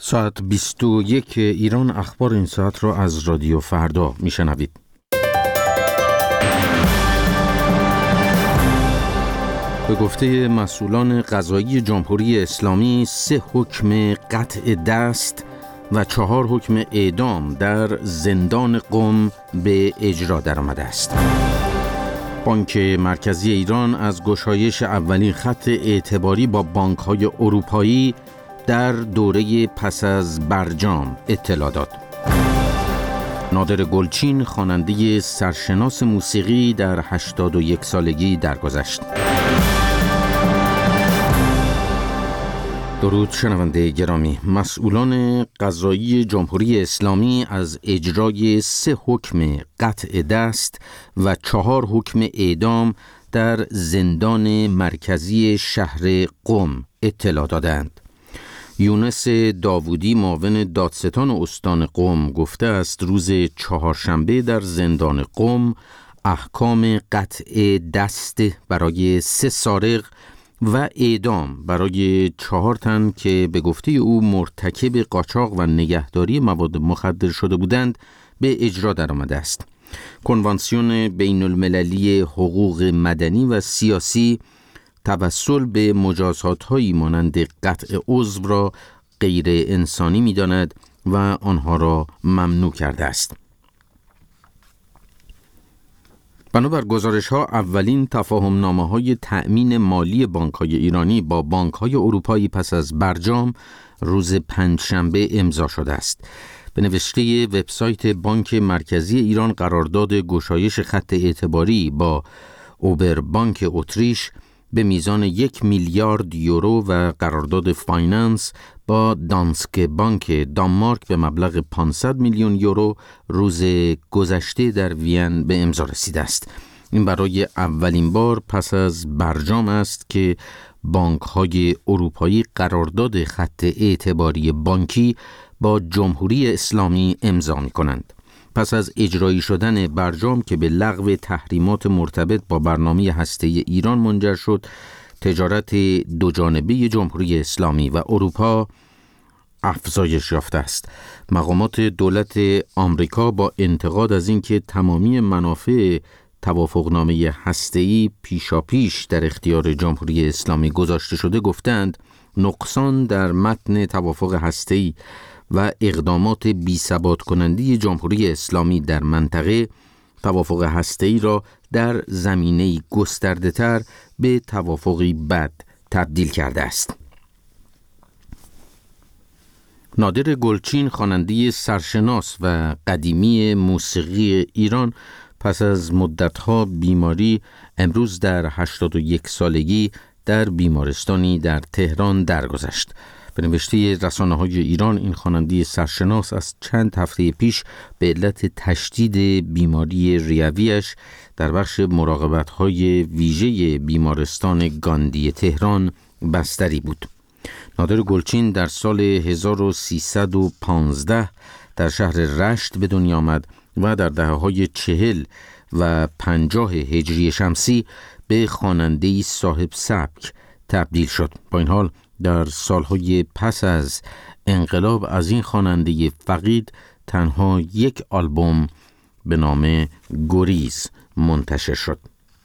ساعت 21 ایران. اخبار این ساعت را از رادیو فردا میشنوید. به گفته مسئولان قضایی جمهوری اسلامی 3 حکم قطع دست و 4 حکم اعدام در زندان قم به اجرا درآمده است. بانک مرکزی ایران از گشایش اولین خط اعتباری با بانک‌های اروپایی در دوره پس از برجام اطلاع داد. نادر گلچین خواننده سرشناس موسیقی در 81 سالگی درگذشت. درود شنونده گرامی. مسئولان قضایی جمهوری اسلامی از اجرای 3 حکم قطع دست و 4 حکم اعدام در زندان مرکزی شهر قم اطلاع دادند. یونس داوودی معاون دادستان استان قم گفته است روز چهارشنبه در زندان قم احکام قطع دست برای 3 سارق و اعدام برای 4 تن که به گفته او مرتکب قاچاق و نگهداری مواد مخدر شده بودند به اجرا درآمده است. کنوانسیون بین المللی حقوق مدنی و سیاسی توسل به مجازات‌هایی مانند قطع عضو را غیر انسانی می‌داند و آنها را ممنوع کرده است. بنابر گزارش‌ها اولین تفاهم‌نامه‌های تأمین مالی بانک‌های ایرانی با بانک‌های اروپایی پس از برجام روز پنجشنبه امضا شده است. به نوشته وبسایت بانک مرکزی ایران قرارداد گشایش خط اعتباری با اوبربانک اتریش به میزان 1 میلیارد یورو و قرارداد فایننس با دانسکه بانک دانمارک به مبلغ 500 میلیون یورو روز گذشته در وین به امضا رسیده است. این برای اولین بار پس از برجام است که بانک‌های اروپایی قرارداد خط اعتباری بانکی با جمهوری اسلامی امضا می‌کنند. پس از اجرایی شدن برجام که به لغو تحریمات مرتبط با برنامه هسته‌ای ایران منجر شد، تجارت دوجانبه جمهوری اسلامی و اروپا افزایش یافته است. مقامات دولت آمریکا با انتقاد از اینکه تمامی منافع توافقنامه هسته‌ای پیشاپیش در اختیار جمهوری اسلامی گذاشته شده گفتند نقصان در متن توافق هسته‌ای و اقدامات بی‌ثبات کننده جمهوری اسلامی در منطقه توافق هسته‌ای را در زمینه‌ای گسترده‌تر به توافقی بد تبدیل کرده است. نادر گلچین خواننده سرشناس و قدیمی موسیقی ایران پس از مدت‌ها بیماری امروز در 81 سالگی در بیمارستانی در تهران درگذشت. به نوشته رسانه‌های ایران این خواننده سرشناس از چند هفته پیش به علت تشدید بیماری ریویش در بخش مراقبت‌های ویژه بیمارستان گاندی تهران بستری بود. نادر گلچین در سال 1315 در شهر رشت به دنیا آمد و در دهه‌های 40 و 50 هجری شمسی به خواننده‌ای صاحب سبک تبدیل شد. با این حال در سالهای پس از انقلاب از این خواننده فقید تنها 1 آلبوم به نام گریز منتشر شد.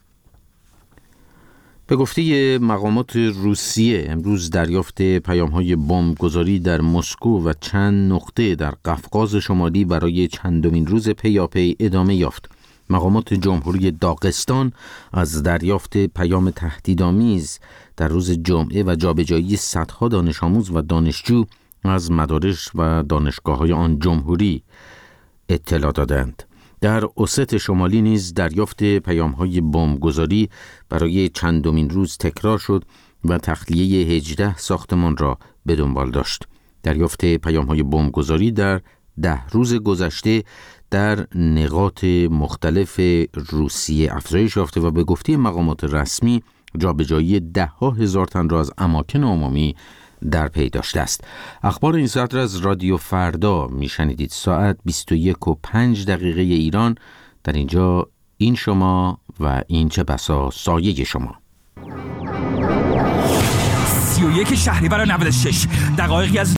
به گفته مقامات روسیه امروز دریافت پیام‌های بمبگذاری در مسکو و چند نقطه در قفقاز شمالی برای چندمین روز پیاپی ادامه یافت. مقامات جمهوری داغستان از دریافت پیام تهدیدآمیز در روز جمعه و جابجایی صدها دانش آموز و دانشجو از مدارس و دانشگاه‌های آن جمهوری اطلاع دادند. در اوست شمالی نیز دریافت پیام‌های بمبگذاری برای چندمین روز تکرار شد و تخلیه 18 ساختمان را به دنبال داشت. دریافت پیام‌های بمبگذاری در 10 روز گذشته در نقاط مختلف روسیه افزایش یافته و به گفته مقامات رسمی جابجایی 10,000 تن را از اماکن عمومی در پی داشته است. اخبار این ساعت را از رادیو فردا میشنیدید. ساعت 21:05 ایران. در اینجا این شما و این چه بسا سایه شما. 31 شهریور 96 دقایقی از